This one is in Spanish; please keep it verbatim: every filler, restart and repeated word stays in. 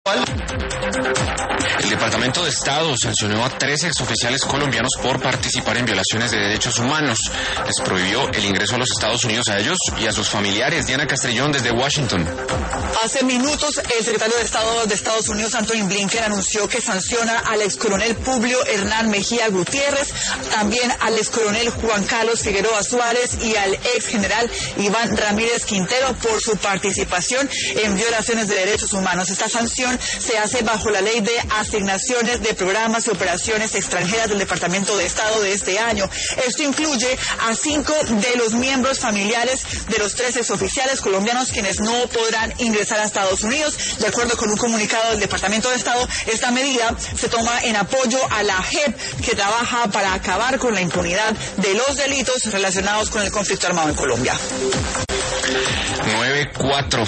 El Departamento de Estado sancionó a tres exoficiales colombianos por participar en violaciones de derechos humanos. Les prohibió el ingreso a los Estados Unidos a ellos y a sus familiares. Diana Castrillón desde Washington. Hace minutos, el secretario de Estado de Estados Unidos, Anthony Blinken, anunció que sanciona al excoronel Publio Hernán Mejía Gutiérrez, también al excoronel Juan Carlos Figueroa Suárez y al exgeneral Iván Ramírez Quintero por su participación en violaciones de derechos humanos. Esta sanción se hace bajo la ley de asignaciones de programas y operaciones extranjeras del Departamento de Estado de este año. Esto incluye a cinco de los miembros familiares de los tres exoficiales colombianos quienes no podrán ingresar a Estados Unidos. De acuerdo con un comunicado del Departamento de Estado, esta medida se toma en apoyo a la J E P, que trabaja para acabar con la impunidad de los delitos relacionados con el conflicto armado en Colombia. nueve cuatro.